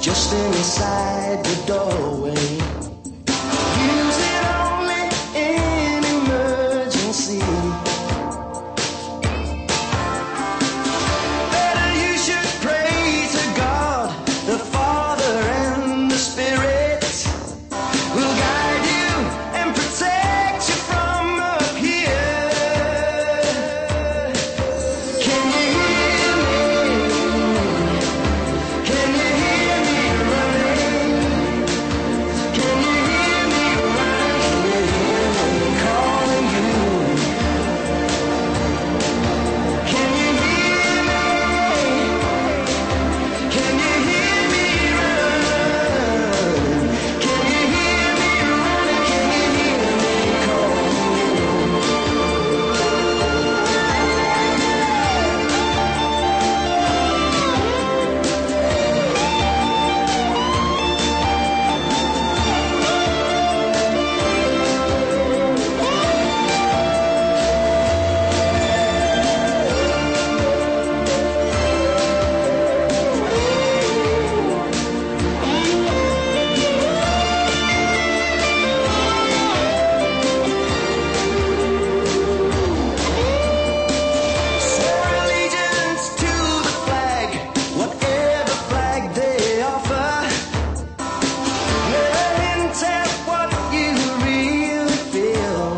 just inside the doorway. Use it only in emergency. Better you should pray to God, the Father and the Spirit will guide you and protect you from up here. Can you hear me? Can you hear me running? Can you hear me running? Calling you. Can you hear me? Can you hear me running? Can you hear me running? Can you hear me calling you? Swear allegiance to the flag, whatever flag they offer. Never hint at what you really feel.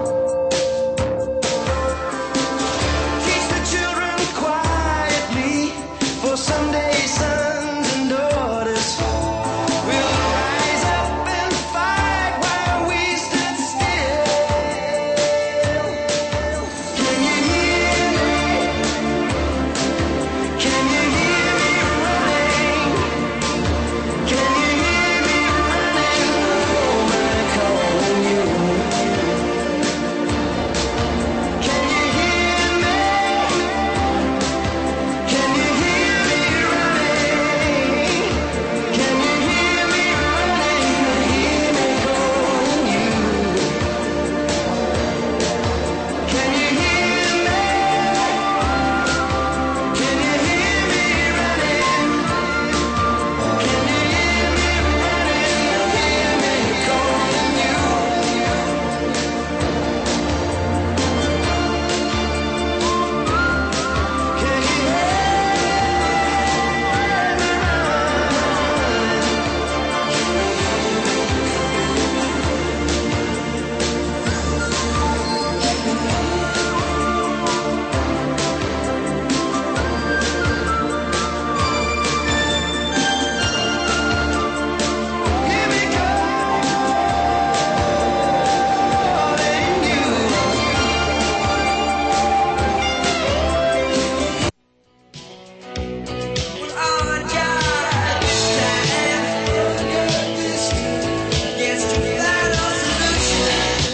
Teach the children quietly, for someday sons and daughters will rise up and fight while we stood still. Can you hear me? Can you hear me running? Can you hear me running? Oh, I'm calling you. Can you hear me? Can you hear me running? Can you hear me running? Hear me calling you. Can you hear me? Can you hear me running? Can you hear me running? Hear me calling you. Can you hear me Hear me calling you. Well, all I got this time is to find a solution.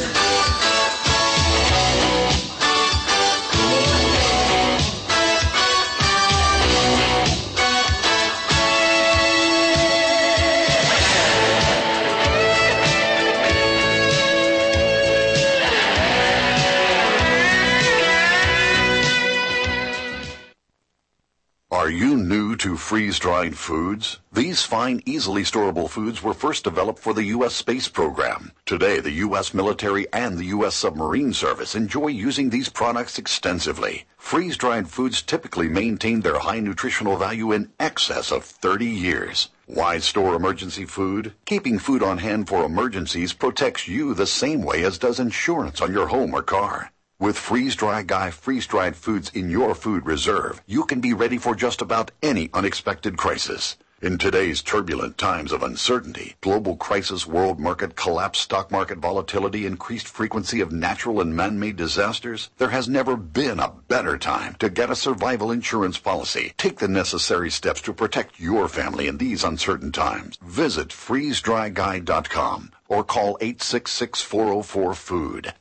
Are you new to freeze-dried foods? These fine, easily storable foods were first developed for the U.S. space program. Today, the U.S. military and the U.S. submarine service enjoy using these products extensively. Freeze-dried foods typically maintain their high nutritional value in excess of 30 years. Why store emergency food? Keeping food on hand for emergencies protects you the same way as does insurance on your home or car. With Freeze-Dry Guy freeze-dried foods in your food reserve, you can be ready for just about any unexpected crisis. In today's turbulent times of uncertainty, global crisis, world market collapse, stock market volatility, increased frequency of natural and man-made disasters, there has never been a better time to get a survival insurance policy. Take the necessary steps to protect your family in these uncertain times. Visit freezedryguy.com or call 866-404-FOOD,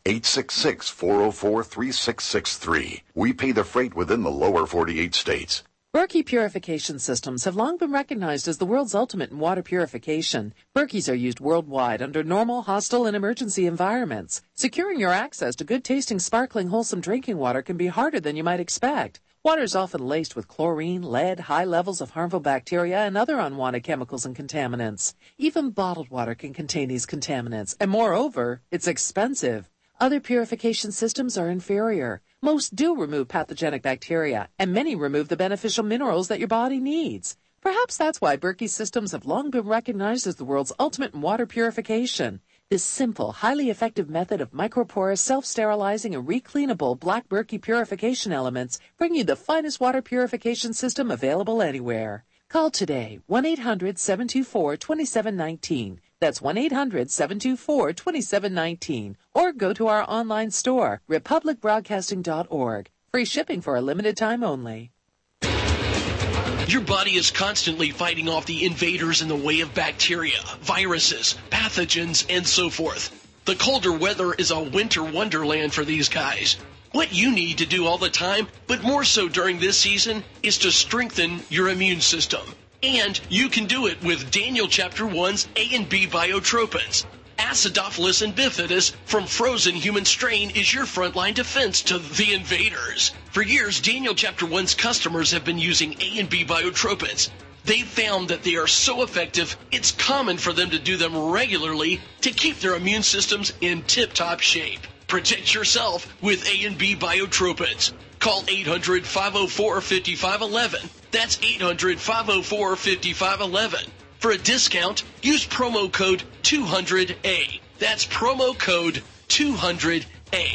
866-404-3663. We pay the freight within the lower 48 states. Berkey purification systems have long been recognized as the world's ultimate in water purification. Berkeys are used worldwide under normal, hostile, and emergency environments. Securing your access to good-tasting, sparkling, wholesome drinking water can be harder than you might expect. Water is often laced with chlorine, lead, high levels of harmful bacteria, and other unwanted chemicals and contaminants. Even bottled water can contain these contaminants, and moreover, it's expensive. Other purification systems are inferior. Most do remove pathogenic bacteria, and many remove the beneficial minerals that your body needs. Perhaps that's why Berkey's systems have long been recognized as the world's ultimate in water purification. This simple, highly effective method of microporous, self-sterilizing, and recleanable Black Berkey purification elements bring you the finest water purification system available anywhere. Call today, 1-800-724-2719. That's 1-800-724-2719. Or go to our online store, republicbroadcasting.org. Free shipping for a limited time only. Your body is constantly fighting off the invaders in the way of bacteria, viruses, pathogens, and so forth. The colder weather is a winter wonderland for these guys. What you need to do all the time, but more so during this season, is to strengthen your immune system. And you can do it with Daniel Chapter 1's A and B biotropins. Acidophilus and bifidus from frozen human strain is your frontline defense to the invaders. For years, Daniel Chapter 1's customers have been using A and B biotropins. They've found that they are so effective, it's common for them to do them regularly to keep their immune systems in tip-top shape. Protect yourself with A and B biotropins. Call 800-504-5511. That's 800-504-5511. For a discount, use promo code 200A. That's promo code 200A.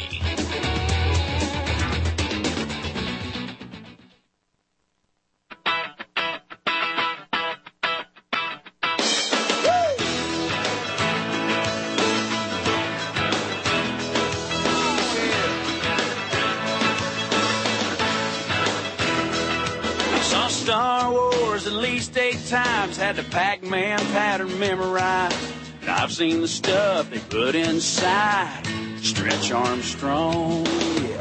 Saw Star Wars at least 8 times, had the Pac-Man pattern memorized. And I've seen the stuff they put inside Stretch Armstrong, yeah.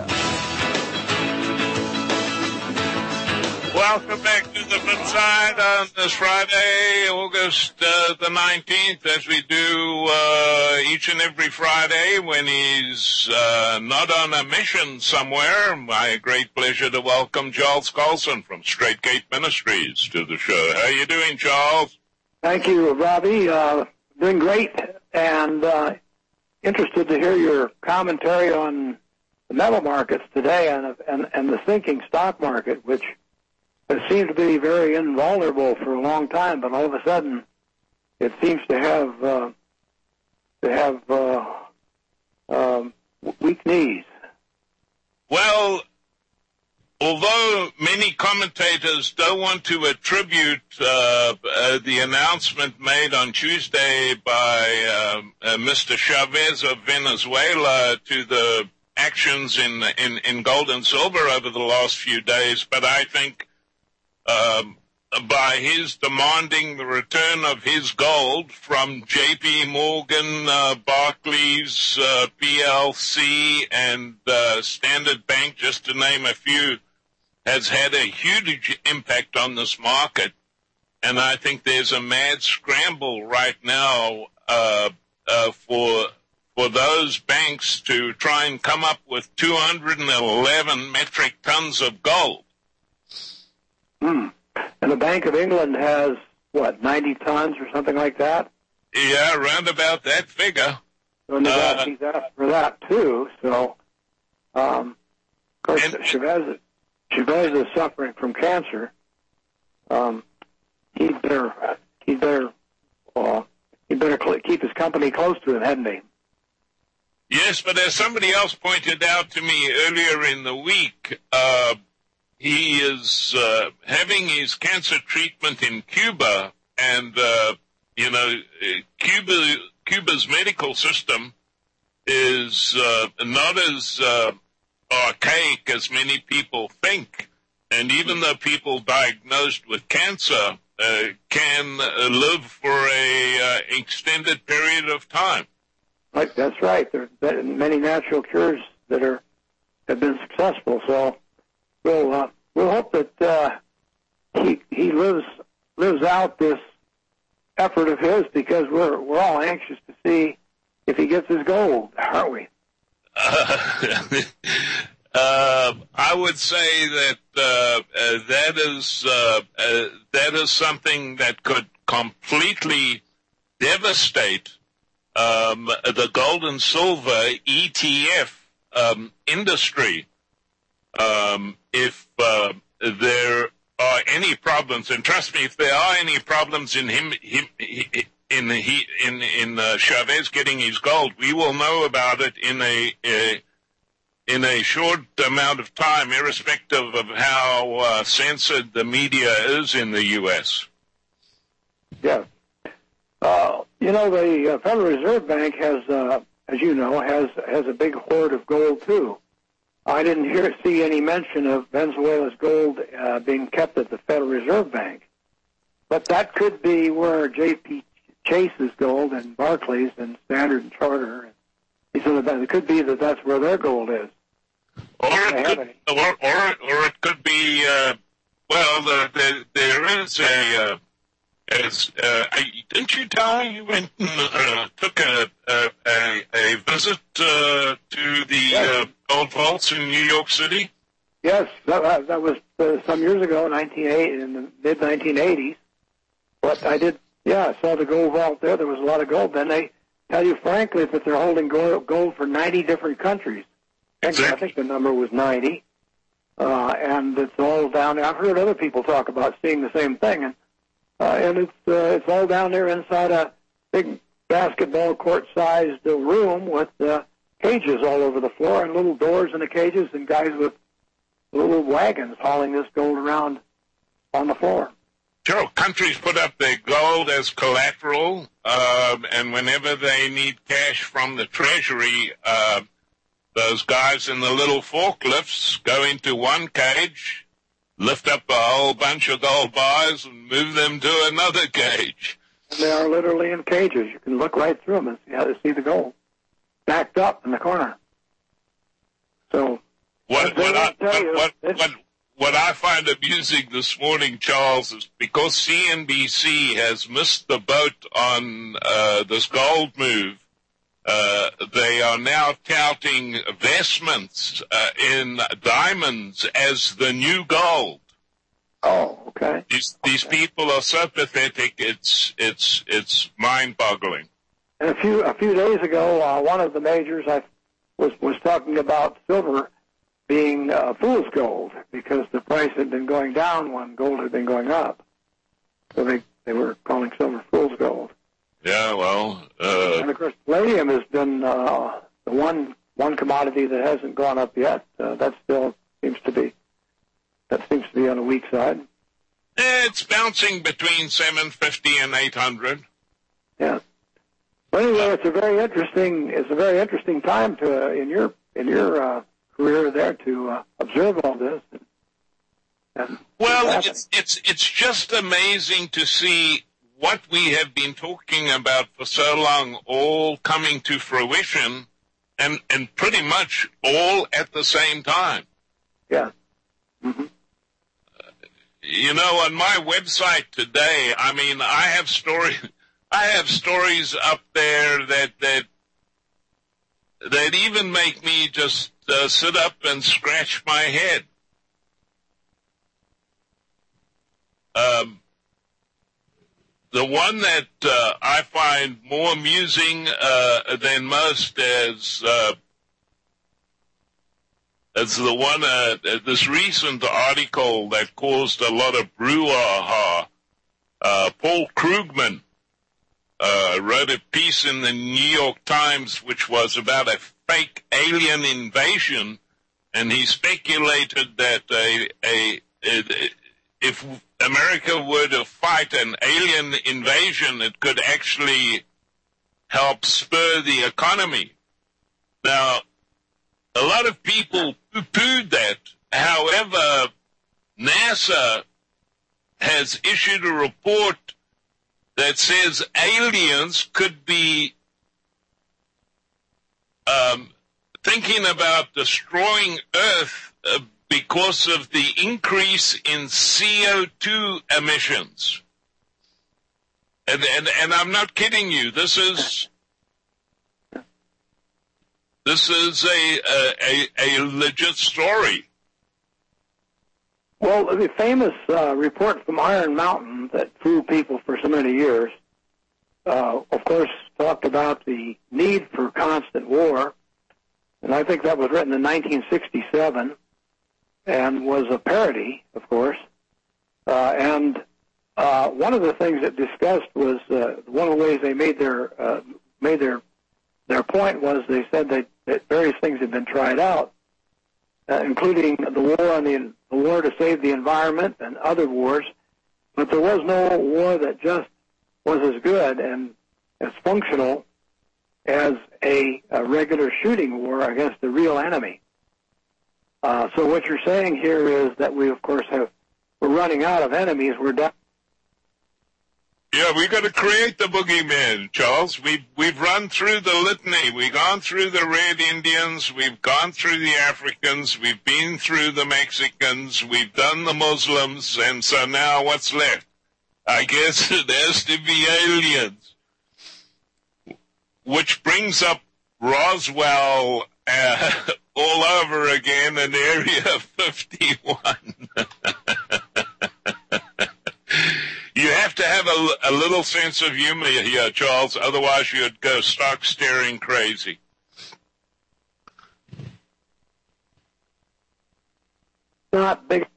Welcome back to the flip side on this Friday, August the 19th, as we do each and every Friday when he's not on a mission somewhere. My great pleasure to welcome Charles Colson from Straight Gate Ministries to the show. How are you doing, Charles? Thank you, Robbie. Doing great, and interested to hear your commentary on the metal markets today and the sinking stock market, which has seemed to be very invulnerable for a long time, but all of a sudden it seems to have weak knees. Well, although many commentators don't want to attribute the announcement made on Tuesday by Mr. Chavez of Venezuela to the actions in gold and silver over the last few days, but I think by his demanding the return of his gold from J.P. Morgan, Barclays, PLC, and Standard Bank, just to name a few, has had a huge impact on this market. And I think there's a mad scramble right now for those banks to try and come up with 211 metric tons of gold. And the Bank of England has, 90 tons or something like that? Yeah, around about that figure. So he's asked for that, too. So, of course, Chavez is suffering from cancer. He'd better keep his company close to him, hadn't he? Yes, but as somebody else pointed out to me earlier in the week, he is having his cancer treatment in Cuba, and Cuba's medical system is not as archaic as many people think, and even though people diagnosed with cancer can live for a extended period of time. Right, that's right. There are many natural cures that have been successful. So we'll hope that he lives out this effort of his, because we're all anxious to see if he gets his gold, aren't we? I would say that that is something that could completely devastate the gold and silver ETF industry if there are any problems. And trust me, if there are any problems in Chavez getting his gold, we will know about it in a short amount of time, irrespective of how censored the media is in the U.S. Yeah. The Federal Reserve Bank has, as you know, has a big hoard of gold, too. I didn't see any mention of Venezuela's gold being kept at the Federal Reserve Bank. But that could be where J.P. Chase's gold and Barclays and Standard and Charter, it could be that that's where their gold is. Or it could be, there is didn't you tell me you went and took a visit to the gold vaults in New York City? Yes, that was some years ago, in the mid-1980s. But I did, I saw the gold vault there. There was a lot of gold. Then they tell you frankly that they're holding gold for 90 different countries. Exactly. I think the number was 90. And it's all down there. I've heard other people talk about seeing the same thing. And it's all down there inside a big basketball court-sized room with cages all over the floor and little doors in the cages and guys with little wagons hauling this gold around on the floor. Sure, countries put up their gold as collateral, and whenever they need cash from the Treasury, those guys in the little forklifts go into one cage, lift up a whole bunch of gold bars, and move them to another cage. And they are literally in cages. You can look right through them and see the gold backed up in the corner. So what I find amusing this morning, Charles, is because CNBC has missed the boat on this gold move. They are now touting vestments in diamonds as the new gold. Oh, okay. These people are so pathetic. It's mind-boggling. And a few days ago, one of the majors was talking about silver being fool's gold because the price had been going down when gold had been going up. So they were calling silver fool's gold. Yeah, well. And of course, palladium has been the one commodity that hasn't gone up yet. That still seems to be on the weak side. It's bouncing between 750 and 800. Yeah. But anyway, it's a very interesting time to in your career there to observe all this. Well, it's just amazing to see what we have been talking about for so long all coming to fruition and pretty much all at the same time. Yeah. Mm-hmm. On my website today, I mean, I have stories up there that even make me just sit up and scratch my head. The one that I find more amusing than most is the one, this recent article that caused a lot of brouhaha. Paul Krugman wrote a piece in the New York Times which was about a fake alien invasion, and he speculated that if America were to fight an alien invasion, it could actually help spur the economy. Now, a lot of people poo-pooed that. However, NASA has issued a report that says aliens could be thinking about destroying Earth because of the increase in CO2 emissions. And I'm not kidding you. This This is a legit story. Well, the famous report from Iron Mountain that fooled people for so many years, of course, talked about the need for constant war, and I think that was written in 1967 and was a parody, of course. And one of the things it discussed was one of the ways they made their point was they said that various things had been tried out, including the war to save the environment and other wars, but there was no war that just was as good and as functional as a regular shooting war against the real enemy. So what you're saying here is that we, of course, we're running out of enemies. We're down. Yeah, we got to create the boogeyman, Charles. We've run through the litany. We've gone through the Red Indians. We've gone through the Africans. We've been through the Mexicans. We've done the Muslims. And so now what's left? I guess it has to be aliens. Which brings up Roswell all over again in Area 51. You have to have a little sense of humor here, Charles, otherwise you'd go stark staring crazy. Not big.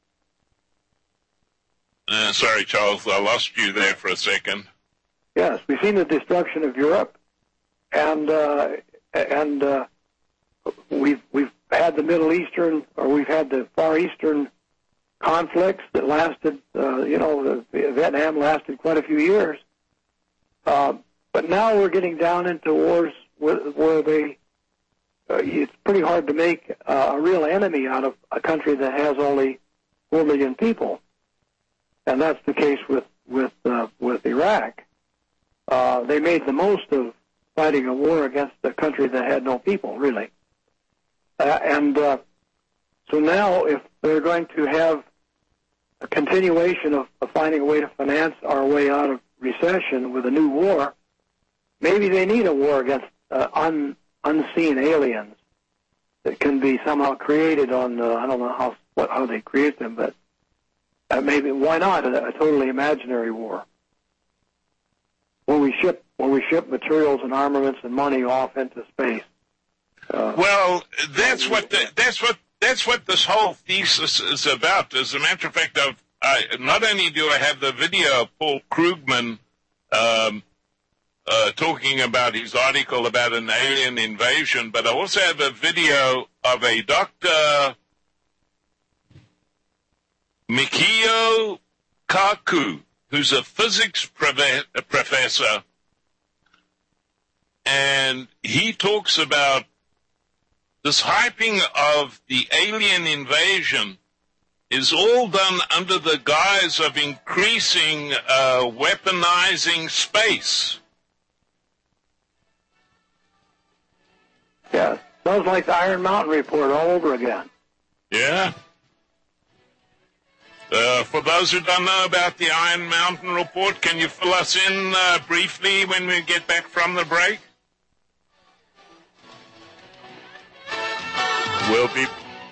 Sorry, Charles, I lost you there for a second. Yes, we've seen the destruction of Europe, and we've had the Middle Eastern, or we've had the Far Eastern conflicts that lasted, Vietnam lasted quite a few years. But now we're getting down into wars where it's pretty hard to make a real enemy out of a country that has only 4 million people. And that's the case with Iraq. They made the most of fighting a war against a country that had no people, really. So now, if they're going to have a continuation of finding a way to finance our way out of recession with a new war, maybe they need a war against unseen aliens that can be somehow created on, I don't know how they create them, but maybe, why not a totally imaginary war? When we ship materials and armaments and money off into space. Well, that's what this whole thesis is about. As a matter of fact, not only do I have the video of Paul Krugman talking about his article about an alien invasion, but I also have a video of a Dr. Mikio Kaku, who's a physics professor, and he talks about this hyping of the alien invasion is all done under the guise of increasing, weaponizing space. Yeah, sounds like the Iron Mountain report all over again. Yeah. For those who don't know about the Iron Mountain report, can you fill us in briefly when we get back from the break? We'll be...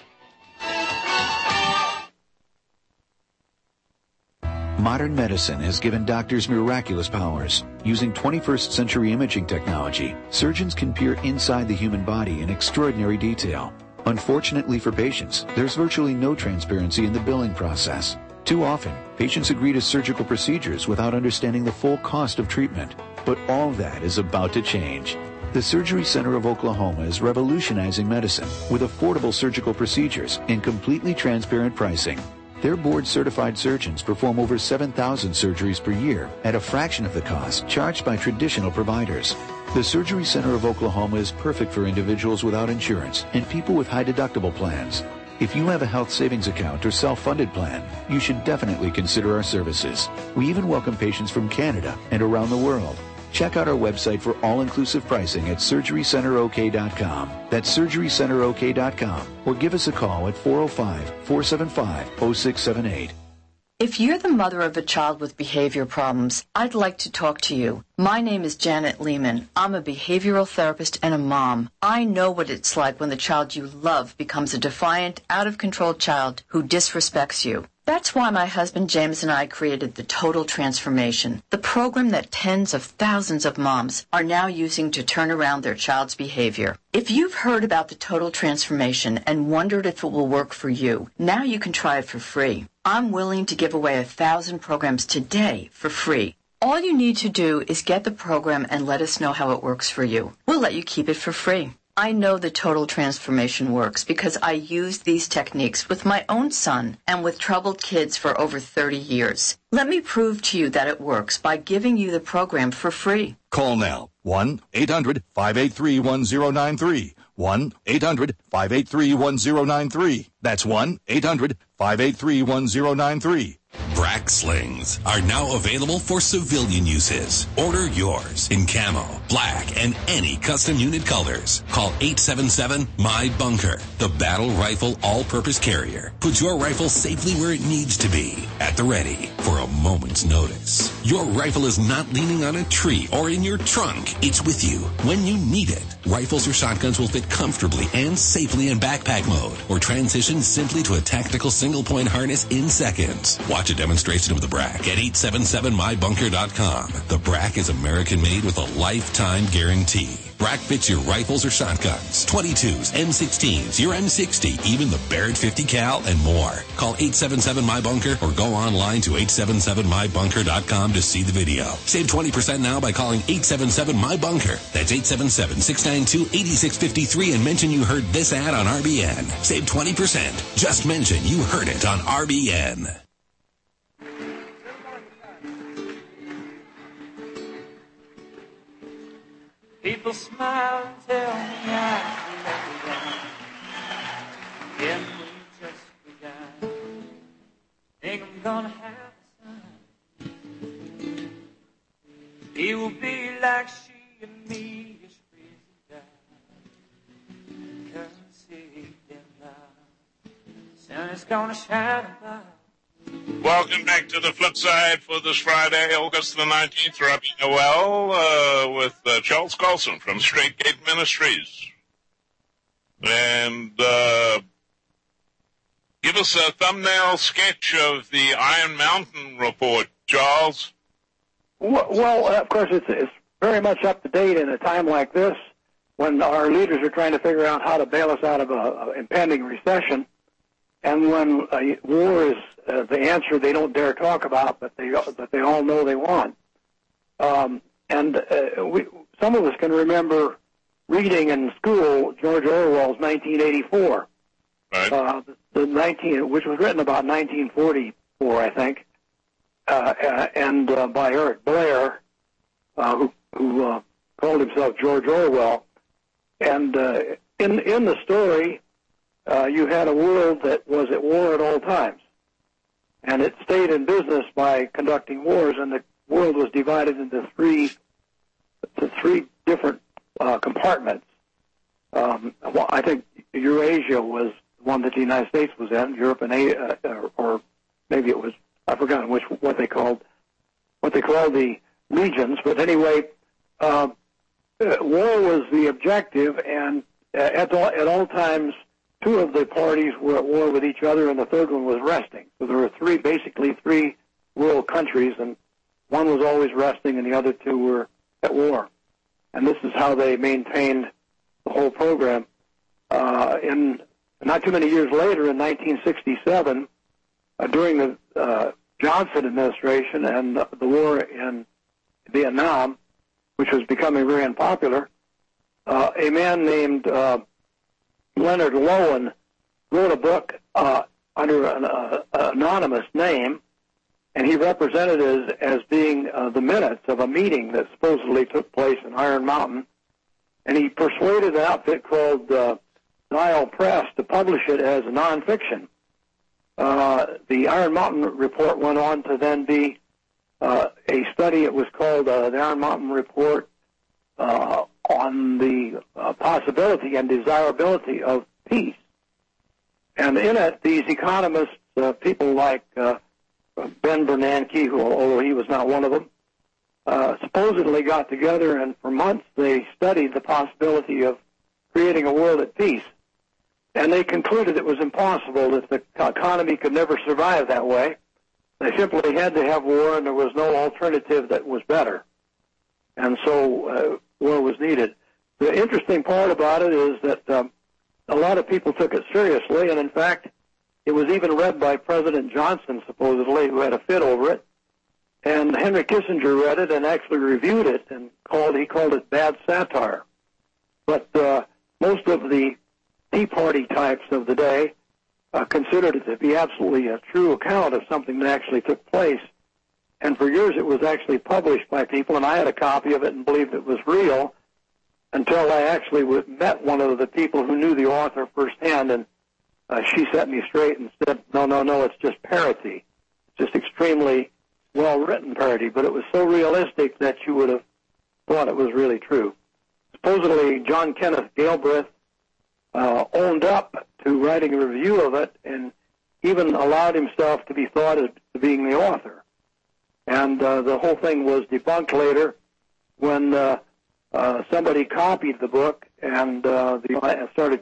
Modern medicine has given doctors miraculous powers. Using 21st century imaging technology, surgeons can peer inside the human body in extraordinary detail. Unfortunately for patients, there's virtually no transparency in the billing process. Too often, patients agree to surgical procedures without understanding the full cost of treatment. But all that is about to change. The Surgery Center of Oklahoma is revolutionizing medicine with affordable surgical procedures and completely transparent pricing. Their board-certified surgeons perform over 7,000 surgeries per year at a fraction of the cost charged by traditional providers. The Surgery Center of Oklahoma is perfect for individuals without insurance and people with high deductible plans. If you have a health savings account or self-funded plan, you should definitely consider our services. We even welcome patients from Canada and around the world. Check out our website for all-inclusive pricing at SurgeryCenterOK.com. That's SurgeryCenterOK.com. Or give us a call at 405-475-0678. If you're the mother of a child with behavior problems, I'd like to talk to you. My name is Janet Lehman. I'm a behavioral therapist and a mom. I know what it's like when the child you love becomes a defiant, out-of-control child who disrespects you. That's why my husband James and I created the Total Transformation, the program that tens of thousands of moms are now using to turn around their child's behavior. If you've heard about the Total Transformation and wondered if it will work for you, now you can try it for free. I'm willing to give away 1,000 programs today for free. All you need to do is get the program and let us know how it works for you. We'll let you keep it for free. I know the Total Transformation works because I used these techniques with my own son and with troubled kids for over 30 years. Let me prove to you that it works by giving you the program for free. Call now. 1-800-583-1093. 1-800-583-1093. That's 1-800-583-1093. BRAC slings are now available for civilian uses. Order yours in camo, black, and any custom unit colors. Call 877-MY-BUNKER, the battle rifle all-purpose carrier. Put your rifle safely where it needs to be, at the ready, for a moment's notice. Your rifle is not leaning on a tree or in your trunk. It's with you when you need it. Rifles or shotguns will fit comfortably and safely in backpack mode, or transition simply to a tactical single-point harness in seconds. Watch a demonstration of the BRAC at 877mybunker.com. The BRAC is American-made with a lifetime guarantee. BRAC fits your rifles or shotguns, 22s, M16s, your M60, even the Barrett 50 cal, and more. Call 877-MY-BUNKER or go online to 877mybunker.com to see the video. Save 20% now by calling 877-MY-BUNKER. That's 877-692-8653 and mention you heard this ad on RBN. Save 20%. Just mention you heard it on RBN. People smile and tell me I can let me down. Yeah, we just begun. Think I'm gonna have a son. He will be like she and me, just freezing down. Come see them now. The sun is gonna shine above. Welcome back to the flip side for this Friday, August the 19th. Rabbi Noel with Charles Colson from Straight Gate Ministries. And give us a thumbnail sketch of the Iron Mountain report, Charles. Well, of course, it's very much up to date in a time like this when our leaders are trying to figure out how to bail us out of an impending recession. And when war is the answer they don't dare talk about, but they all know they want. Some of us can remember reading in school George Orwell's 1984, right. Which was written about 1944, I think, and by Eric Blair, who called himself George Orwell. And in the story, you had a world that was at war at all times. And it stayed in business by conducting wars, and the world was divided into three different compartments. I think Eurasia was one that the United States was in, Europe and Asia, or maybe it was, I've forgotten what they called the regions. But anyway, war was the objective, and at all times, two of the parties were at war with each other, and the third one was resting. So there were basically three world countries, and one was always resting, and the other two were at war. And this is how they maintained the whole program. Not too many years later, in 1967, during the Johnson administration and the war in Vietnam, which was becoming very unpopular, a man named Leonard Lowen wrote a book under an anonymous name, and he represented it as being the minutes of a meeting that supposedly took place in Iron Mountain, and he persuaded an outfit called Dial Press to publish it as nonfiction. The Iron Mountain Report went on to then be a study. It was called the Iron Mountain Report on the possibility and desirability of peace. And in it, these economists, people like Ben Bernanke, who, although he was not one of them, supposedly got together, and for months they studied the possibility of creating a world at peace. And they concluded it was impossible, that the economy could never survive that way. They simply had to have war, and there was no alternative that was better. And so war was needed. The interesting part about it is that a lot of people took it seriously, and in fact, it was even read by President Johnson, supposedly, who had a fit over it. And Henry Kissinger read it and actually reviewed it, and he called it bad satire. But most of the Tea Party types of the day considered it to be absolutely a true account of something that actually took place. And for years it was actually published by people, and I had a copy of it and believed it was real until I actually met one of the people who knew the author firsthand, and she set me straight and said, no, it's just parody. It's just extremely well-written parody, but it was so realistic that you would have thought it was really true. Supposedly, John Kenneth Galbraith owned up to writing a review of it and even allowed himself to be thought as being the author. And the whole thing was debunked later when somebody copied the book and started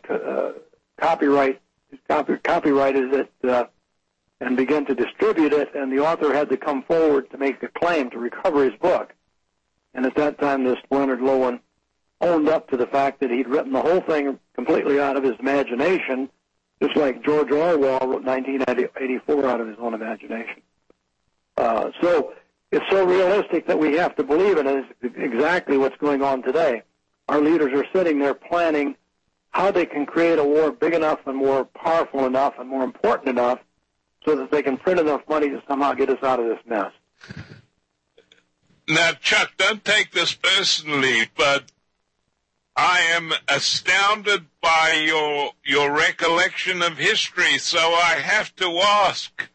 copyrighted it and began to distribute it, and the author had to come forward to make a claim to recover his book. And at that time, this Leonard Lowen owned up to the fact that he'd written the whole thing completely out of his imagination, just like George Orwell wrote 1984 out of his own imagination. So it's so realistic that we have to believe it, and it's exactly what's going on today. Our leaders are sitting there planning how they can create a war big enough and more powerful enough and more important enough so that they can print enough money to somehow get us out of this mess. Now, Chuck, don't take this personally, but I am astounded by your recollection of history, so I have to ask,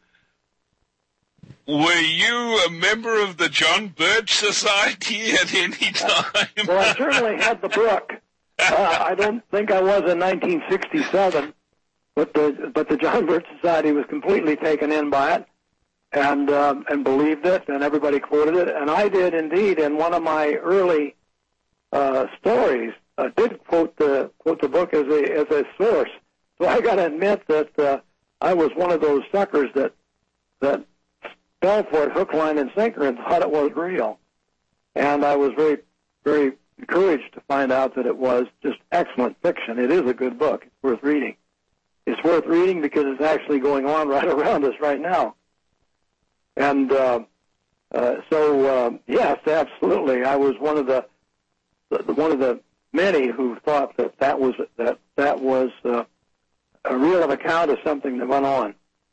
were you a member of the John Birch Society at any time? Well, I certainly had the book. I don't think I was in 1967, but the John Birch Society was completely taken in by it and believed it, and everybody quoted it. And I did indeed, in one of my early stories, did quote the book as a source. So I got to admit that I was one of those suckers that fell for it hook, line, and sinker and thought it was real. And I was very, very encouraged to find out that it was just excellent fiction. It is a good book. It's worth reading. It's worth reading because it's actually going on right around us right now. And yes, absolutely. I was one of the many who thought that was a real account of something that went on.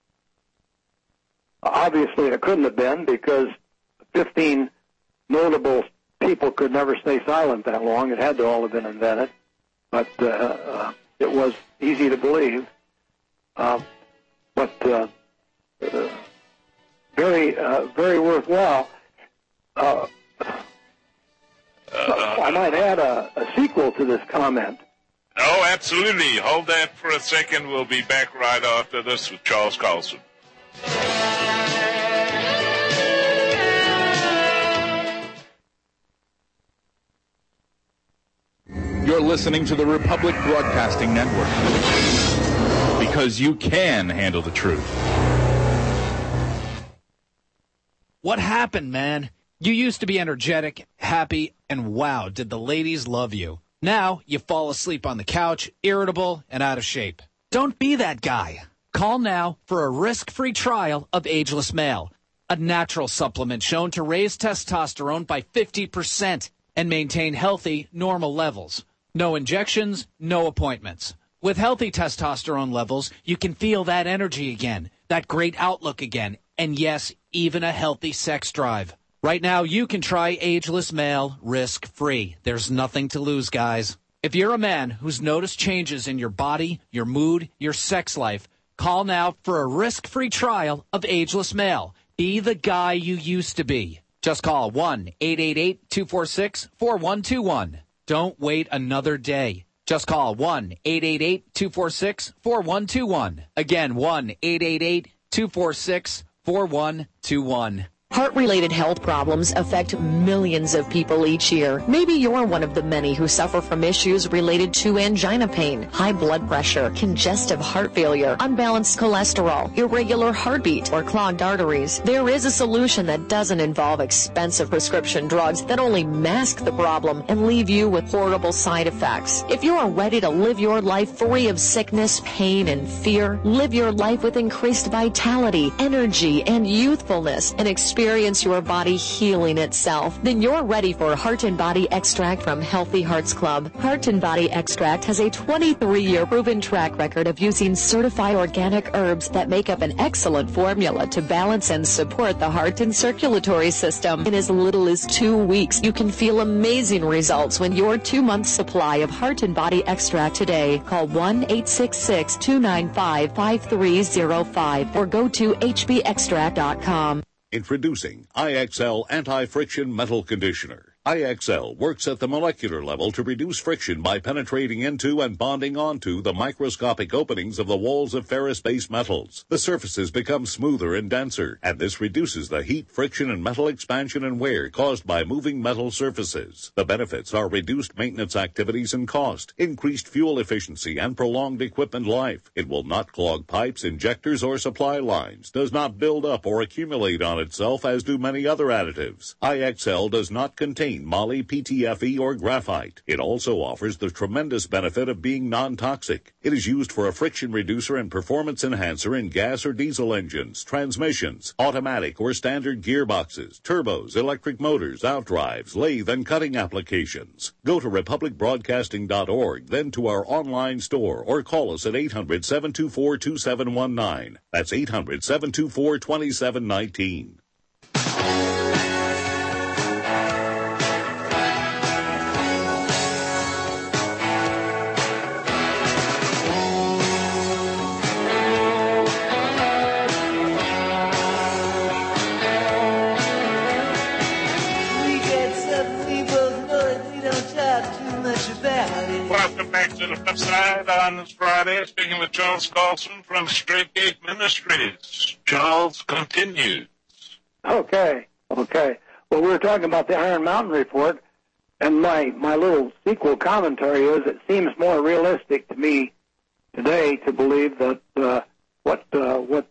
Obviously, it couldn't have been, because 15 notable people could never stay silent that long. It had to all have been invented, but it was easy to believe. But very, very worthwhile. I might add a sequel to this comment. Oh, absolutely. Hold that for a second. We'll be back right after this with Charles Carlson. You're listening to the Republic Broadcasting Network, because you can handle the truth. What happened, man? You used to be energetic, happy, and wow, did the ladies love you. Now you fall asleep on the couch, irritable, and out of shape. Don't be that guy. Call now for a risk-free trial of Ageless Male, a natural supplement shown to raise testosterone by 50% and maintain healthy, normal levels. No injections, no appointments. With healthy testosterone levels, you can feel that energy again, that great outlook again, and yes, even a healthy sex drive. Right now, you can try Ageless Male risk-free. There's nothing to lose, guys. If you're a man who's noticed changes in your body, your mood, your sex life, call now for a risk-free trial of Ageless Male. Be the guy you used to be. Just call 1-888-246-4121. Don't wait another day. Just call 1-888-246-4121. Again, 1-888-246-4121. 4121. Heart-related health problems affect millions of people each year. Maybe you're one of the many who suffer from issues related to angina pain, high blood pressure, congestive heart failure, unbalanced cholesterol, irregular heartbeat, or clogged arteries. There is a solution that doesn't involve expensive prescription drugs that only mask the problem and leave you with horrible side effects. If you are ready to live your life free of sickness, pain, and fear, live your life with increased vitality, energy, and youthfulness, and experience your body healing itself, then you're ready for Heart and Body Extract from Healthy Hearts Club. Heart and Body Extract has a 23-year proven track record of using certified organic herbs that make up an excellent formula to balance and support the heart and circulatory system. In as little as 2 weeks, you can feel amazing results when your 2-month supply of Heart and Body Extract today. Call 1-866-295-5305 or go to hbextract.com. Introducing IXL Anti-Friction Metal Conditioner. IXL works at the molecular level to reduce friction by penetrating into and bonding onto the microscopic openings of the walls of ferrous-based metals. The surfaces become smoother and denser, and this reduces the heat, friction, and metal expansion and wear caused by moving metal surfaces. The benefits are reduced maintenance activities and cost, increased fuel efficiency, and prolonged equipment life. It will not clog pipes, injectors, or supply lines, does not build up or accumulate on itself as do many other additives. IXL does not contain moly, PTFE, or graphite. It also offers the tremendous benefit of being non-toxic. It is used for a friction reducer and performance enhancer in gas or diesel engines, transmissions, automatic or standard gearboxes, turbos, electric motors, outdrives, lathe, and cutting applications. Go to republicbroadcasting.org, then to our online store, or call us at 800-724-2719. That's 800-724-2719. Welcome back to the flip side on this Friday. Speaking with Charles Carlson from Straight Gate Ministries. Charles continues. Okay. Well, we were talking about the Iron Mountain report, and my little sequel commentary is it seems more realistic to me today to believe that what the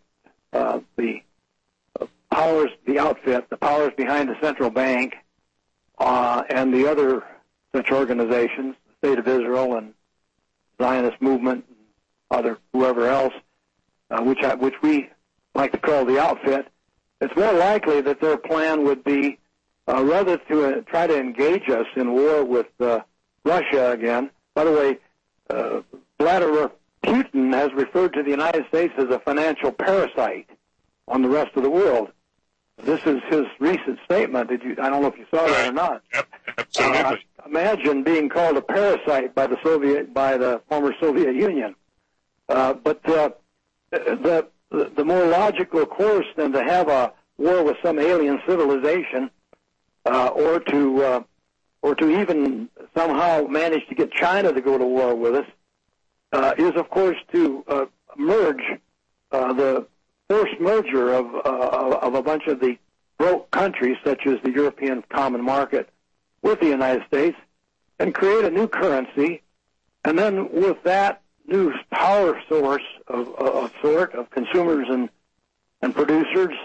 powers, the outfit, the powers behind the central bank, and the other such organizations, the State of Israel and Zionist movement, and whoever else, which we like to call the outfit, it's more likely that their plan would be rather to try to engage us in war with Russia again. By the way, Vladimir Putin has referred to the United States as a financial parasite on the rest of the world. This is his recent statement. I don't know if you saw that or not. Yep, absolutely. Imagine being called a parasite by the former Soviet Union. But the more logical course than to have a war with some alien civilization, or to even somehow manage to get China to go to war with us, is of course to merge the forced merger of a bunch of the broke countries, such as the European Common Market, with the United States, and create a new currency, and then with that new power source of consumers and producers,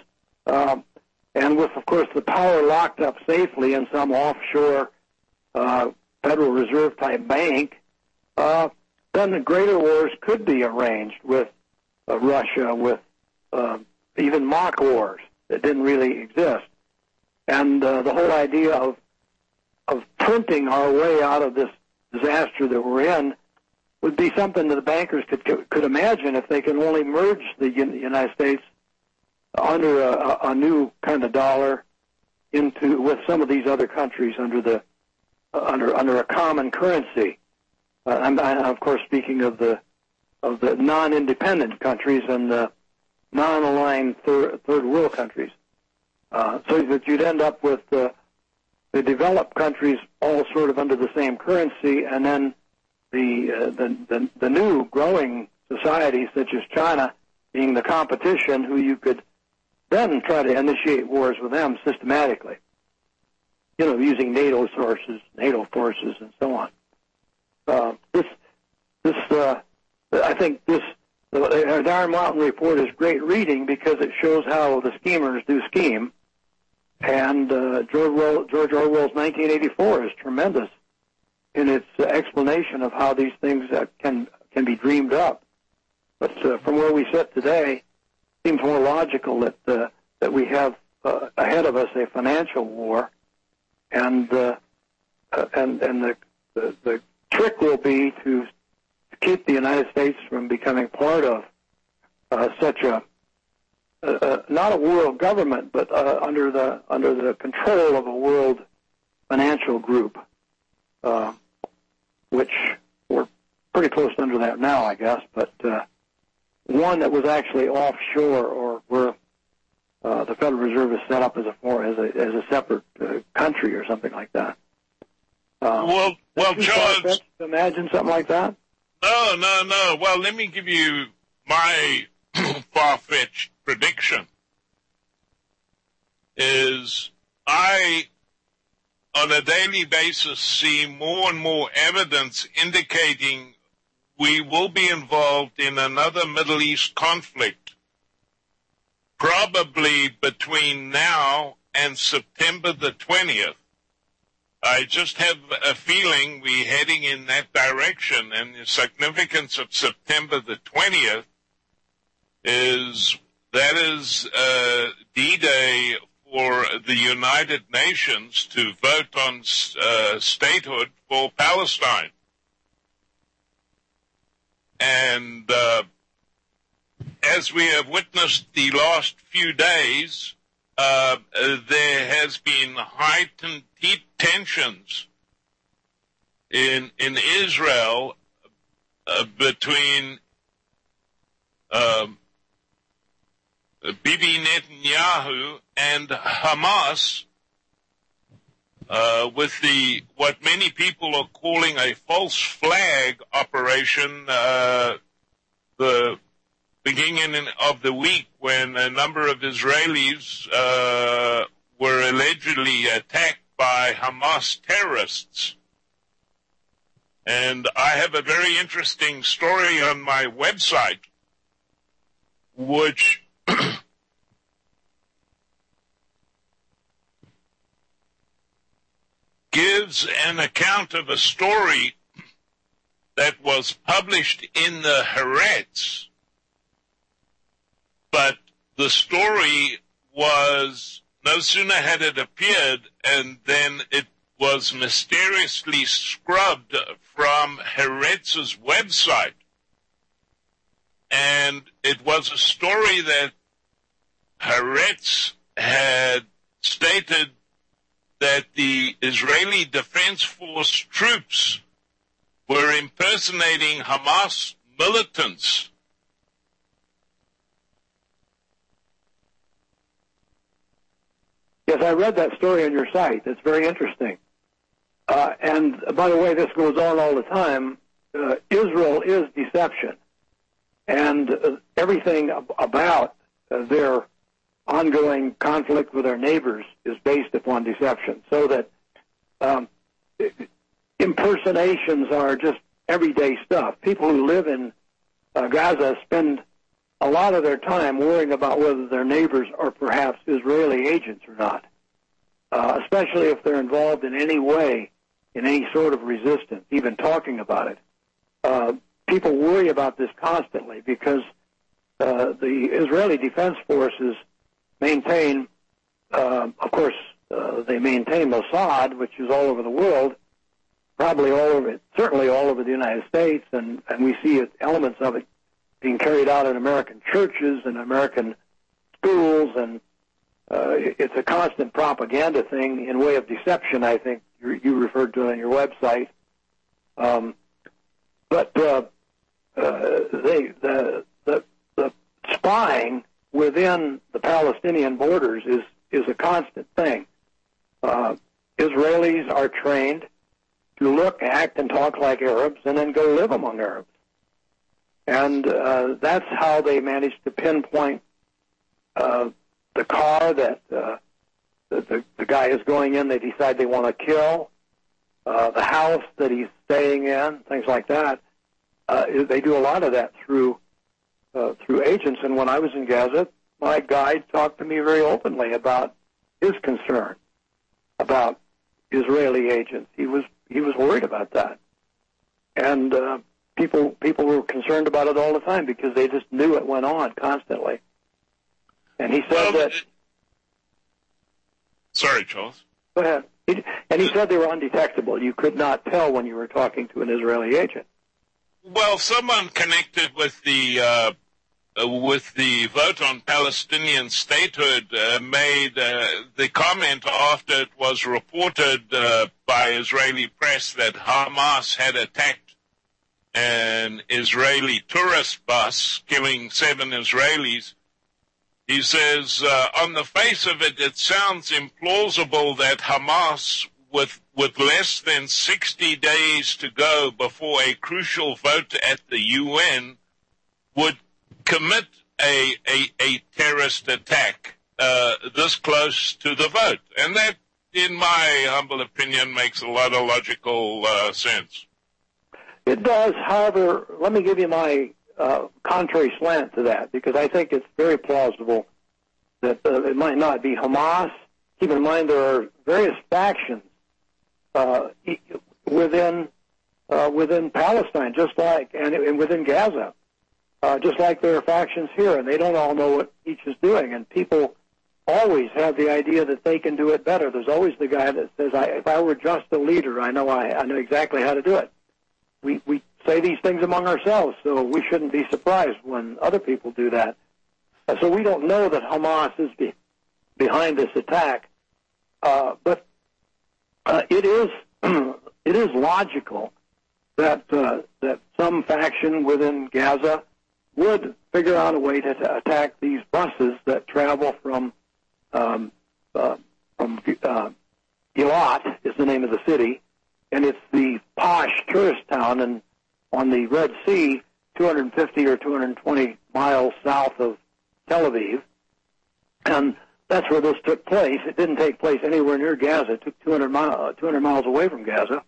and with, of course, the power locked up safely in some offshore Federal Reserve type bank, then the greater wars could be arranged with Russia, with even mock wars that didn't really exist. And the whole idea of printing our way out of this disaster that we're in would be something that the bankers could imagine if they could only merge the United States under a new kind of dollar with some of these other countries under a common currency. I'm of course speaking of the non-independent countries and the non-aligned third world countries, so that you'd end up with the developed countries all sort of under the same currency, and then the new growing societies such as China being the competition, who you could then try to initiate wars with them systematically, using NATO sources, NATO forces, and so on. I think the Iron Mountain Report is great reading because it shows how the schemers do scheme, and George Orwell's 1984 is tremendous in its explanation of how these things can be dreamed up. But from where we sit today, it seems more logical that we have ahead of us a financial war, and the trick will be to keep the United States from becoming part of such a not a world government, but under the control of a world financial group, which we're pretty close under that now, I guess. But one that was actually offshore, or where the Federal Reserve is set up as a separate country or something like that. Well, Charles, imagine something like that. No. Well, let me give you my far-fetched prediction. Is I, on a daily basis, see more and more evidence indicating we will be involved in another Middle East conflict, probably between now and September the 20th. I just have a feeling we're heading in that direction, and the significance of September the 20th is D-Day for the United Nations to vote on statehood for Palestine. And as we have witnessed the last few days, there has been heightened deep tensions in Israel between Bibi Netanyahu and Hamas, with what many people are calling a false flag operation, the beginning of the week, when a number of Israelis were allegedly attacked by Hamas terrorists. And I have a very interesting story on my website, which gives an account of a story that was published in the Haaretz, but the story was, no sooner had it appeared, and then it was mysteriously scrubbed from Haaretz's website. And it was a story that Haaretz had stated that the Israeli Defense Force troops were impersonating Hamas militants. Yes, I read that story on your site. It's very interesting. And by the way, this goes on all the time. Israel is deception. And everything about their ongoing conflict with their neighbors is based upon deception. So that impersonations are just everyday stuff. People who live in Gaza spend a lot of their time worrying about whether their neighbors are perhaps Israeli agents or not, especially if they're involved in any way in any sort of resistance, even talking about it. People worry about this constantly because the Israeli Defense Forces maintain, of course, they maintain Mossad, which is all over the world, probably all over it, certainly all over the United States, and we see elements of it being carried out in American churches and American schools, and it's a constant propaganda thing in way of deception, I think you referred to it on your website. But the spying within the Palestinian borders is a constant thing. Israelis are trained to look, act, and talk like Arabs and then go live among Arabs. And that's how they manage to pinpoint the car that the guy is going in, they decide they want to kill, the house that he's staying in, things like that. They do a lot of that through agents. And when I was in Gaza, my guide talked to me very openly about his concern about Israeli agents. He was worried about that, and people were concerned about it all the time because they just knew it went on constantly. And he said that. Sorry, Charles. Go ahead. And he said they were undetectable. You could not tell when you were talking to an Israeli agent. Well, someone connected with the vote on Palestinian statehood made the comment after it was reported by Israeli press that Hamas had attacked an Israeli tourist bus, killing 7 Israelis. He says, on the face of it, it sounds implausible that Hamas, with less than 60 days to go before a crucial vote at the UN, would commit a terrorist attack this close to the vote. And that, in my humble opinion, makes a lot of logical sense. It does. However, let me give you my contrary slant to that, because I think it's very plausible that it might not be Hamas. Keep in mind there are various factions within Palestine, just like and within Gaza, just like there are factions here, and they don't all know what each is doing. And people always have the idea that they can do it better. There's always the guy that says, "If I were just a leader, I know exactly how to do it." We say these things among ourselves, so we shouldn't be surprised when other people do that. So we don't know that Hamas is behind this attack, but it is logical that some faction within Gaza would figure out a way to attack these buses that travel from Eilat is the name of the city, and it's the posh tourist town and on the Red Sea, 250 or 220 miles south of Tel Aviv, and that's where this took place. It didn't take place anywhere near Gaza. It took 200 miles away from Gaza.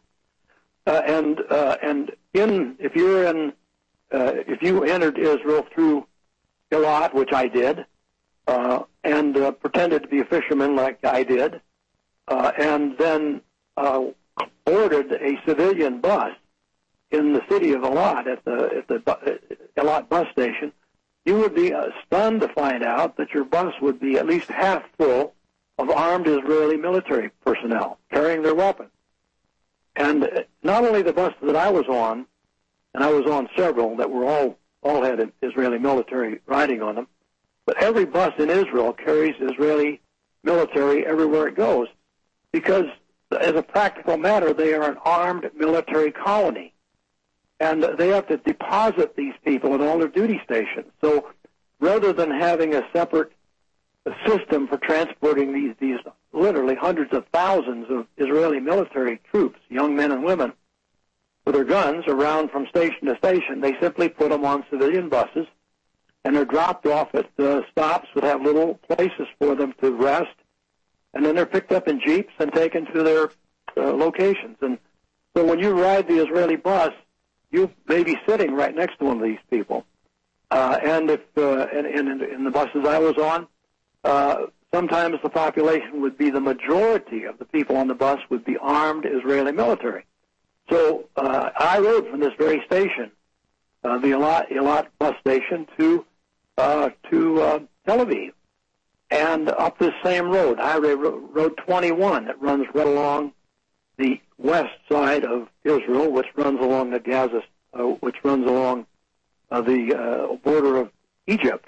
If you entered Israel through Eilat, which I did, and pretended to be a fisherman like I did, and then boarded a civilian bus in the city of Eilat at the Eilat bus station, you would be stunned to find out that your bus would be at least half full of armed Israeli military personnel carrying their weapons. And not only the bus that I was on, and I was on several that were all had Israeli military riding on them, but every bus in Israel carries Israeli military everywhere it goes, because as a practical matter, they are an armed military colony. And they have to deposit these people at all their duty stations. So rather than having a separate system for transporting these literally hundreds of thousands of Israeli military troops, young men and women, with their guns around from station to station, they simply put them on civilian buses, and they're dropped off at stops that have little places for them to rest, and then they're picked up in jeeps and taken to their locations. And so when you ride the Israeli bus, you may be sitting right next to one of these people. And if in the buses I was on, sometimes the population would be the majority of the people on the bus would be armed Israeli military. So I rode from this very station, the Eilat bus station, to Tel Aviv, and up this same road, Highway Road 21, that runs right along the west side of Israel, which runs along the Gaza, which runs along the border of Egypt,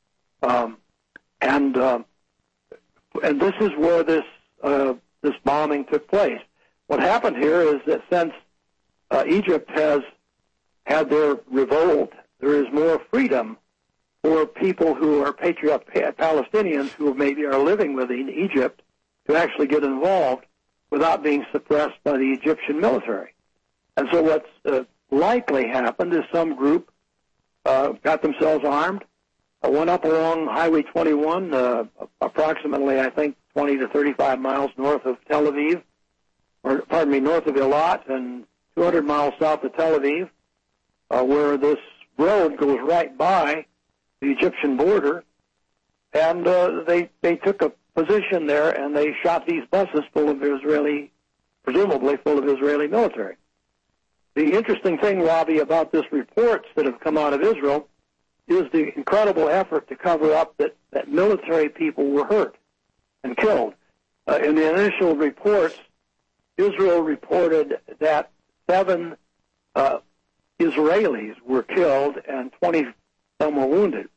and this is where this bombing took place. What happened here is that since Egypt has had their revolt, there is more freedom for people who are patriot Palestinians who maybe are living within Egypt to actually get involved without being suppressed by the Egyptian military. And so what's likely happened is some group got themselves armed, went up along Highway 21, approximately, I think, 20 to 35 miles north of Tel Aviv, or pardon me, north of Eilat, and 200 miles south of Tel Aviv, where this road goes right by the Egyptian border, and they took a position there, and they shot these buses full of presumably full of Israeli military. The interesting thing, Robbie, about this reports that have come out of Israel is the incredible effort to cover up that military people were hurt and killed. In the initial reports, Israel reported that 7 Israelis were killed and 20 some were wounded.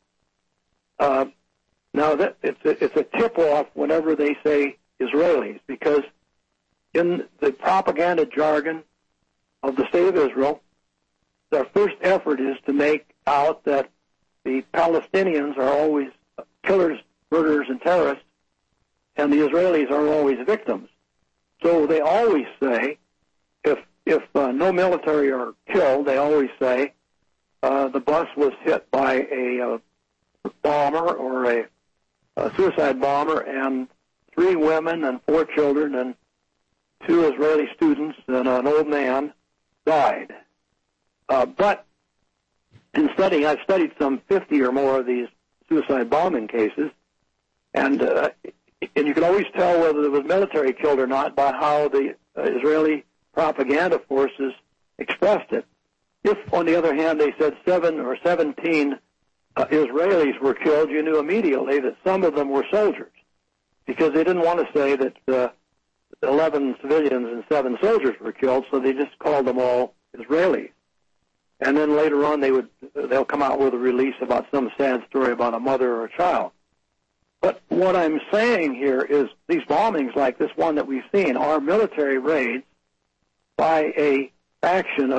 Now, it's a tip-off whenever they say Israelis, because in the propaganda jargon of the State of Israel, their first effort is to make out that the Palestinians are always killers, murderers, and terrorists, and the Israelis are always victims. So they always say, if no military are killed, they always say the bus was hit by a bomber or a suicide bomber, and 3 women and 4 children and 2 Israeli students and an old man died. But in studying, I've studied some 50 or more of these suicide bombing cases, and you can always tell whether there was military killed or not by how the Israeli propaganda forces expressed it. If, on the other hand, they said 7 or 17 Israelis were killed, you knew immediately that some of them were soldiers, because they didn't want to say that 11 civilians and 7 soldiers were killed, so they just called them all Israelis. And then later on they'll come out with a release about some sad story about a mother or a child. But what I'm saying here is these bombings like this one that we've seen are military raids by a faction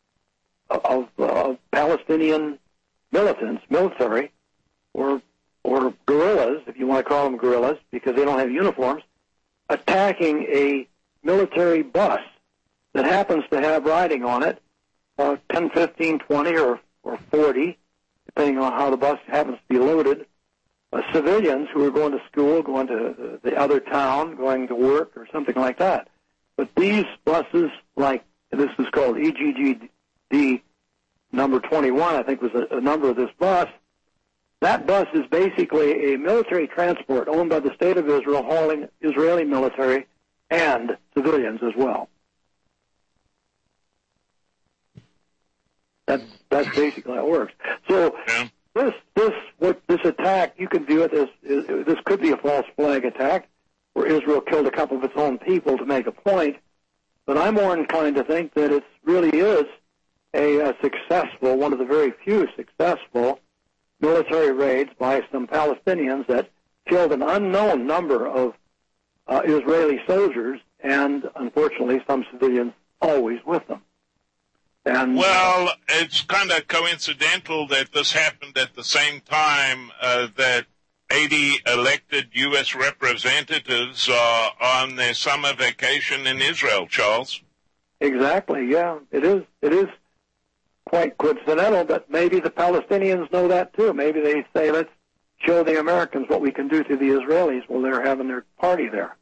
of Palestinian militants, military, or guerrillas, if you want to call them guerrillas, because they don't have uniforms, attacking a military bus that happens to have riding on it 10, 15, 20, or 40, depending on how the bus happens to be loaded, civilians who are going to school, going to the other town, going to work, or something like that. But these buses, like this is called EGGD number 21, I think was a number of this bus. That bus is basically a military transport owned by the State of Israel, hauling Israeli military and civilians as well. That's basically how it works. So this attack, you can view it as this could be a false flag attack, where Israel killed a couple of its own people to make a point. But I'm more inclined to think that it really is a successful, one of the very few successful military raids by some Palestinians that killed an unknown number of Israeli soldiers, and unfortunately some civilians always with them. And well, it's kind of coincidental that this happened at the same time that 80 elected U.S. representatives are on their summer vacation in Israel, Charles. Exactly, yeah. It is quite coincidental, but maybe the Palestinians know that too. Maybe they say, let's show the Americans what we can do to the Israelis while they're having their party there.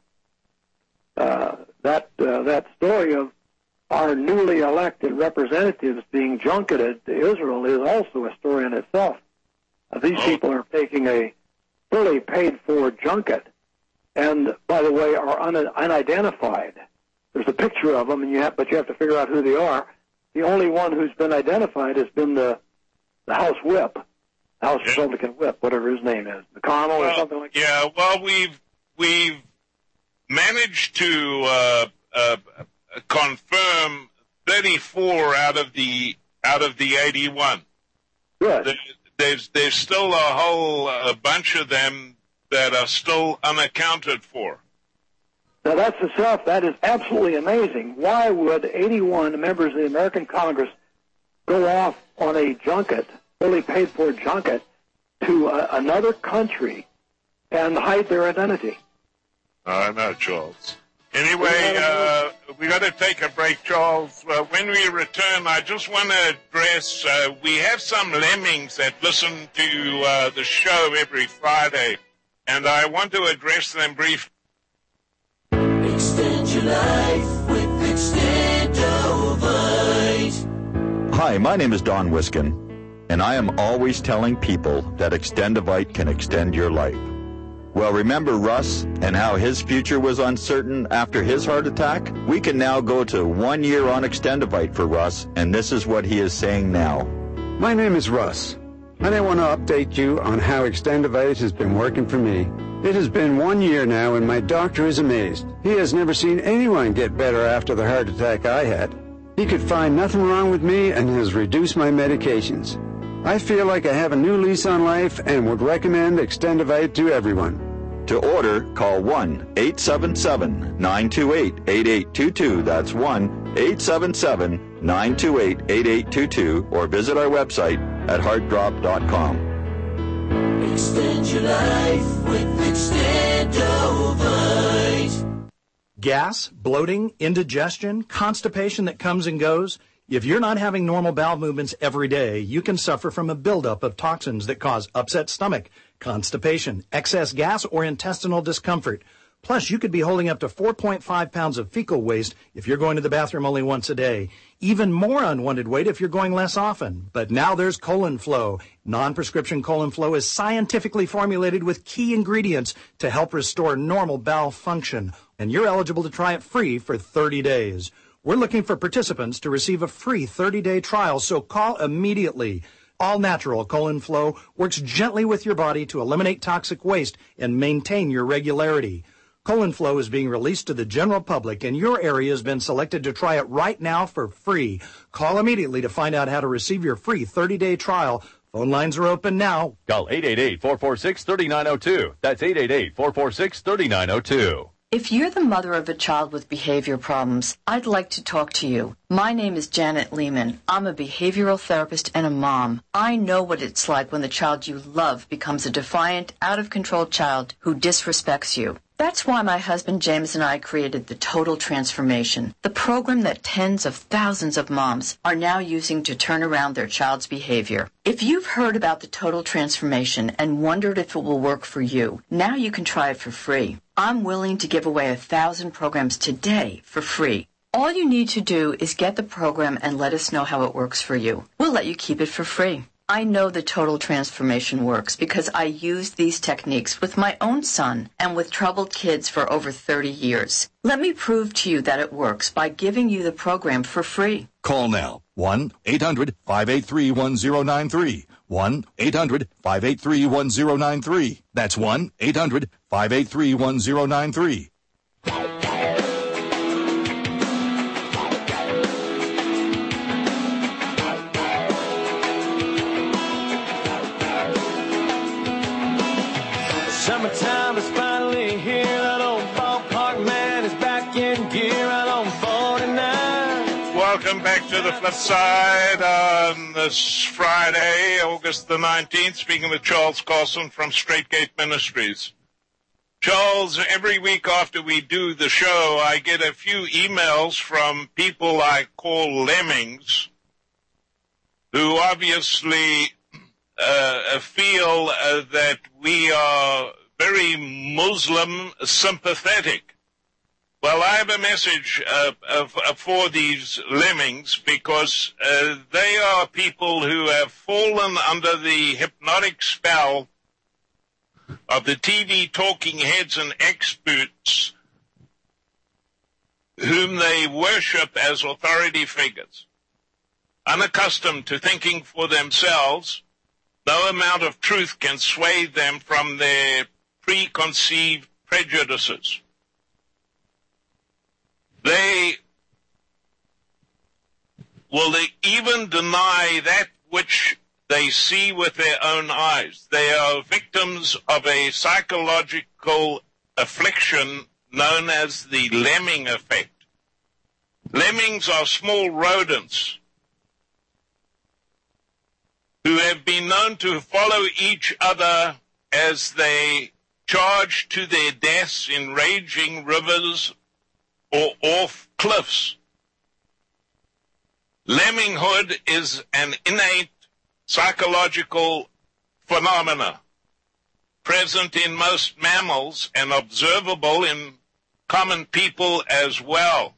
That story of our newly elected representatives being junketed to Israel is also a story in itself. These people are taking a fully paid-for junket, and, by the way, are unidentified. There's a picture of them, but you have to figure out who they are. The only one who's been identified has been the House Whip, House Republican Whip, whatever his name is, McConnell or something like that. Yeah, well, we've managed to confirm 34 out of the 81. Good. There's still a bunch of them that are still unaccounted for. Now that is absolutely amazing. Why would 81 members of the American Congress go off on a junket, fully paid for junket, to another country and hide their identity? I know, Charles. Anyway, We got to take a break, Charles. When we return, I just want to address, we have some lemmings that listen to the show every Friday, and I want to address them briefly. Extend your life with Extendovite. Hi, my name is Don Wiskin, and I am always telling people that Extendovite can extend your life. Well, remember Russ and how his future was uncertain after his heart attack? We can now go to 1 year on Extendovite for Russ, and this is what he is saying now. My name is Russ, and I want to update you on how Extendovite has been working for me. It has been 1 year now, and my doctor is amazed. He has never seen anyone get better after the heart attack I had. He could find nothing wrong with me and has reduced my medications. I feel like I have a new lease on life and would recommend Extendovite to everyone. To order, call 1-877-928-8822. That's 1-877-928-8822, or visit our website at heartdrop.com. Extend your life with Extendovite. Gas, bloating, indigestion, constipation that comes and goes. If you're not having normal bowel movements every day, you can suffer from a buildup of toxins that cause upset stomach, constipation, excess gas, or intestinal discomfort. Plus, you could be holding up to 4.5 pounds of fecal waste if you're going to the bathroom only once a day. Even more unwanted weight if you're going less often. But now there's Colon Flow. Non-prescription Colon Flow is scientifically formulated with key ingredients to help restore normal bowel function. And you're eligible to try it free for 30 days. We're looking for participants to receive a free 30-day trial, so call immediately. All natural Colon Flow works gently with your body to eliminate toxic waste and maintain your regularity. Colon Flow is being released to the general public, and your area has been selected to try it right now for free. Call immediately to find out how to receive your free 30-day trial. Phone lines are open now. Call 888-446-3902. That's 888-446-3902. If you're the mother of a child with behavior problems, I'd like to talk to you. My name is Janet Lehman. I'm a behavioral therapist and a mom. I know what it's like when the child you love becomes a defiant, out-of-control child who disrespects you. That's why my husband James and I created the Total Transformation, the program that tens of thousands of moms are now using to turn around their child's behavior. If you've heard about the Total Transformation and wondered if it will work for you, now you can try it for free. I'm willing to give away 1,000 programs today for free. All you need to do is get the program and let us know how it works for you. We'll let you keep it for free. I know the Total Transformation works because I used these techniques with my own son and with troubled kids for over 30 years. Let me prove to you that it works by giving you the program for free. Call now. 1-800-583-1093. 1-800-583-1093. That's 1-800-583-1093. Summertime is finally here. That old ballpark man is back in gear out on 49. Welcome back to the flip side on this Friday, August the 19th, speaking with Charles Carlson from Straight Gate Ministries. Charles, every week after we do the show, I get a few emails from people I call lemmings, who obviously feel that we are very Muslim sympathetic. Well, I have a message for these lemmings, because they are people who have fallen under the hypnotic spell of the TV talking heads and experts whom they worship as authority figures. Unaccustomed to thinking for themselves, no amount of truth can sway them from their preconceived prejudices. They will even deny that which they see with their own eyes. They are victims of a psychological affliction known as the lemming effect. Lemmings are small rodents who have been known to follow each other as they charge to their deaths in raging rivers or off cliffs. Lemminghood is an innate psychological phenomena present in most mammals and observable in common people as well,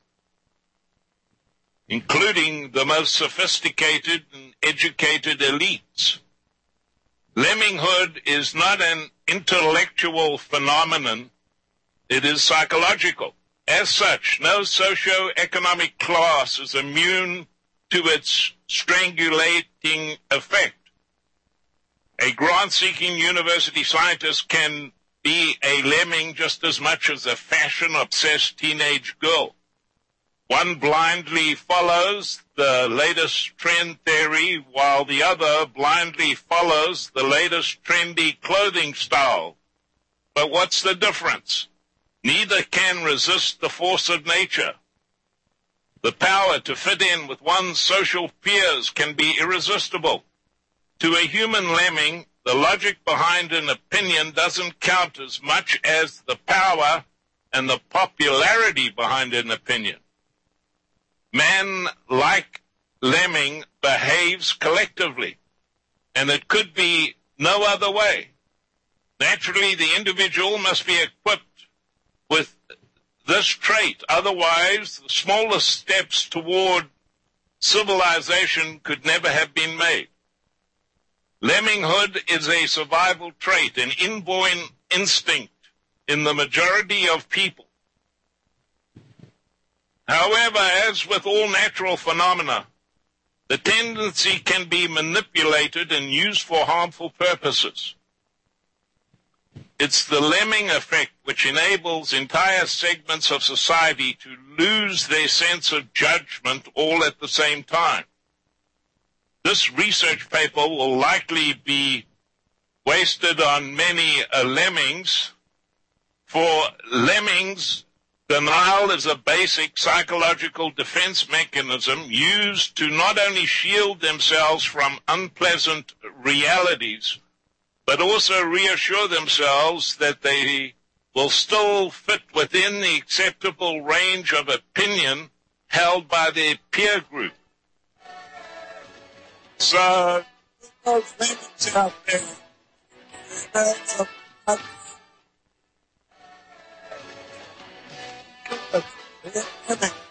including the most sophisticated and educated elites. Lemminghood is not an intellectual phenomenon, it is psychological. As such, no socio-economic class is immune to its strangulating effect. A grant-seeking university scientist can be a lemming just as much as a fashion-obsessed teenage girl. One blindly follows the latest trend theory, while the other blindly follows the latest trendy clothing style. But what's the difference? Neither can resist the force of nature. The power to fit in with one's social peers can be irresistible. To a human lemming, the logic behind an opinion doesn't count as much as the power and the popularity behind an opinion. Man, like lemming, behaves collectively, and it could be no other way. Naturally, the individual must be equipped with this trait. Otherwise, the smallest steps toward civilization could never have been made. Lemminghood is a survival trait, an inborn instinct in the majority of people. However, as with all natural phenomena, the tendency can be manipulated and used for harmful purposes. It's the lemming effect which enables entire segments of society to lose their sense of judgment all at the same time. This research paper will likely be wasted on many lemmings. For lemmings, denial is a basic psychological defense mechanism used to not only shield themselves from unpleasant realities, but also reassure themselves that they will still fit within the acceptable range of opinion held by their peer group. So, those lemmings out there,